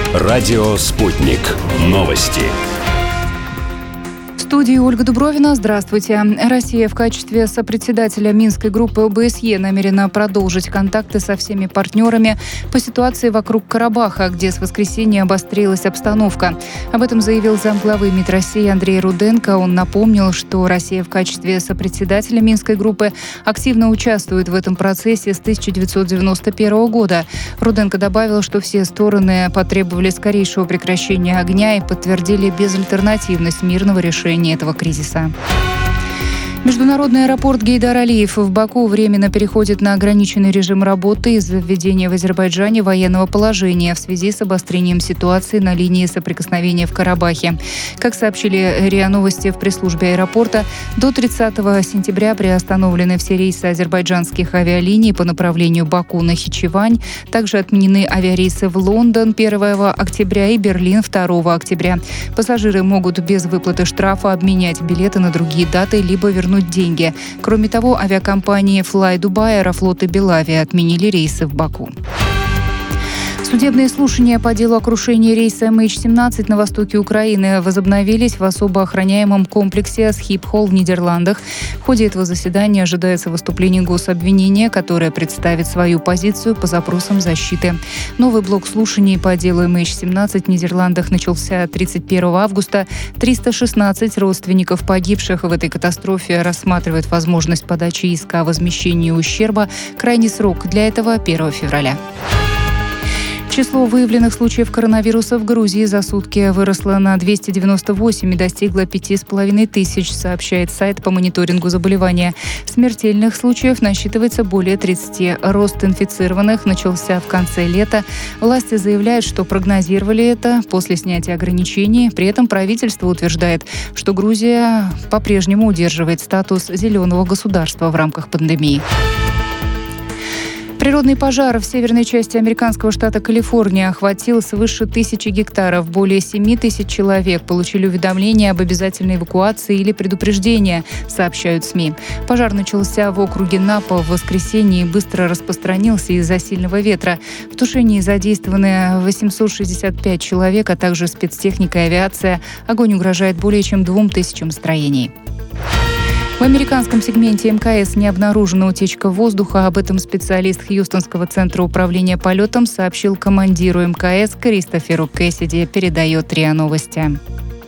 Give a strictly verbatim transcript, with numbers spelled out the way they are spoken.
Радио «Спутник». Новости. В студии Ольга Дубровина. Здравствуйте. Россия в качестве сопредседателя Минской группы о бэ эс е намерена продолжить контакты со всеми партнерами по ситуации вокруг Карабаха, где с воскресенья обострилась обстановка. Об этом заявил замглавы МИД России Андрей Руденко. Он напомнил, что Россия в качестве сопредседателя Минской группы активно участвует в этом процессе с тысяча девятьсот девяносто первого года. Руденко добавил, что все стороны потребовали скорейшего прекращения огня и подтвердили безальтернативность мирного решения этого кризиса. Международный аэропорт Гейдар Алиев в Баку временно переходит на ограниченный режим работы из-за введения в Азербайджане военного положения в связи с обострением ситуации на линии соприкосновения в Карабахе. Как сообщили РИА Новости в пресс-службе аэропорта, до тридцатого сентября приостановлены все рейсы азербайджанских авиалиний по направлению Баку-Нахичевань. Также отменены авиарейсы в Лондон первого октября и Берлин второго октября. Пассажиры могут без выплаты штрафа обменять билеты на другие даты либо вернуть деньги. Кроме того, авиакомпании Fly Dubai, Аэрофлот и Белавия отменили рейсы в Баку. Судебные слушания по делу о крушении рейса эм эйч семнадцать на востоке Украины возобновились в особо охраняемом комплексе Схипхол в Нидерландах. В ходе этого заседания ожидается выступление гособвинения, которое представит свою позицию по запросам защиты. Новый блок слушаний по делу эм эйч семнадцать в Нидерландах начался тридцать первого августа. триста шестнадцать родственников погибших в этой катастрофе рассматривают возможность подачи иска о возмещении ущерба. Крайний срок для этого первого февраля. Число выявленных случаев коронавируса в Грузии за сутки выросло на двести девяносто восемь и достигло пяти с половиной тысяч, сообщает сайт по мониторингу заболевания. Смертельных случаев насчитывается более тридцати. Рост инфицированных начался в конце лета. Власти заявляют, что прогнозировали это после снятия ограничений. При этом правительство утверждает, что Грузия по-прежнему удерживает статус зеленого государства в рамках пандемии. Природный пожар в северной части американского штата Калифорния охватил свыше тысячи гектаров. Более семи тысяч человек получили уведомления об обязательной эвакуации или предупреждение, сообщают СМИ. Пожар начался в округе Напа в воскресенье и быстро распространился из-за сильного ветра. В тушении задействованы восемьсот шестьдесят пять человек, а также спецтехника и авиация. Огонь угрожает более чем двум тысячам строений. В американском сегменте эм ка эс не обнаружена утечка воздуха. Об этом специалист Хьюстонского центра управления полетом сообщил командиру эм ка эс Кристоферу Кэссиди, передает РИА Новости.